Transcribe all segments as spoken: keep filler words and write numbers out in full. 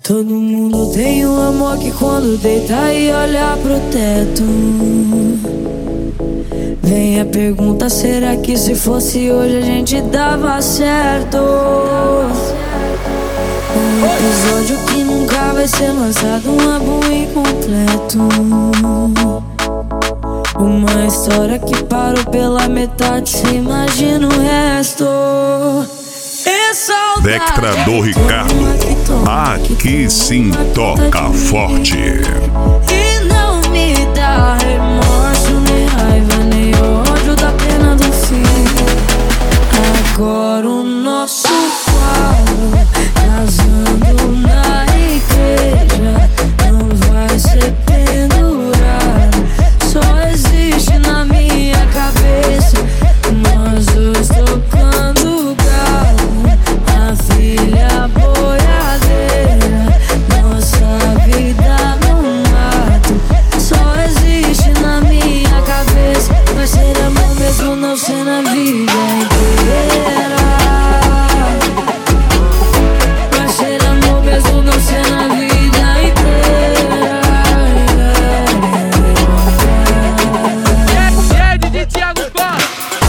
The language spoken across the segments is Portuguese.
Todo mundo tem um amor que quando deita e olha pro teto, vem a pergunta, será que se fosse hoje a gente dava certo? Um episódio que nunca vai ser lançado, um álbum incompleto, uma história que parou pela metade, cê imagina o resto. Vectra do Ricardo, aqui sim toca forte. E não me dá remorso, nem raiva, nem ódio da pena do fim. Agora o nosso quadro, casando na igreja, não vai ser pendurado, só existe na minha cabeça. Nós dois tocando galo, a filha boiadeira, nossa vida no mato, só existe na minha cabeça. Vai ser amor mesmo não ser na vida inteira. Vai ser amor mesmo não ser na vida inteira. Ed de Thiago Paz.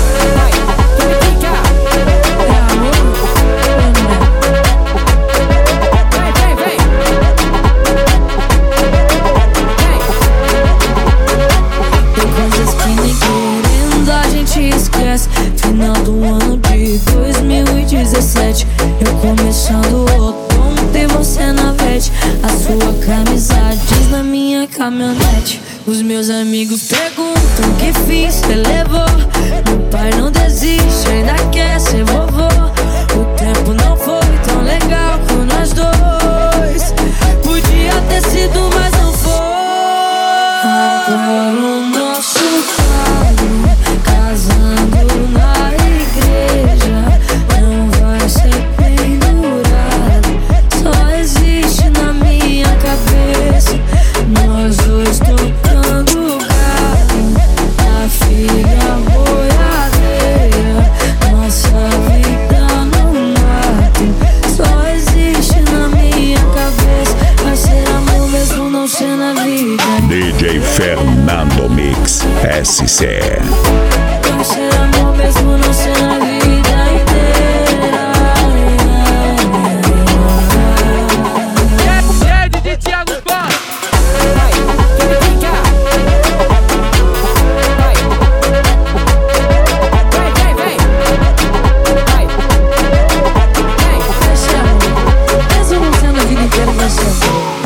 Final do ano de dois mil e dezessete, eu começando o outono e você na vete. A sua camisa diz na minha caminhonete. Os meus amigos perguntam que fiz, você levou. Meu pai não desiste, ainda quer ser vovô. O tempo não foi tão legal com nós dois, podia ter sido, mas não foi. Agora o nosso quadro, casando na igreja, não vai ser pendurado, só existe na minha cabeça. Nós dois tocando galo, a filha boiadeira, nossa vida no mato, só existe na minha cabeça. Vai ser amor mesmo não ser na vida. D J Fernando Mix S C. Vai ser amor mesmo não ser na vida inteira. Ed de Thiago Paz. Vai ser amor mesmo não ser na vida inteira. Vai ser amor.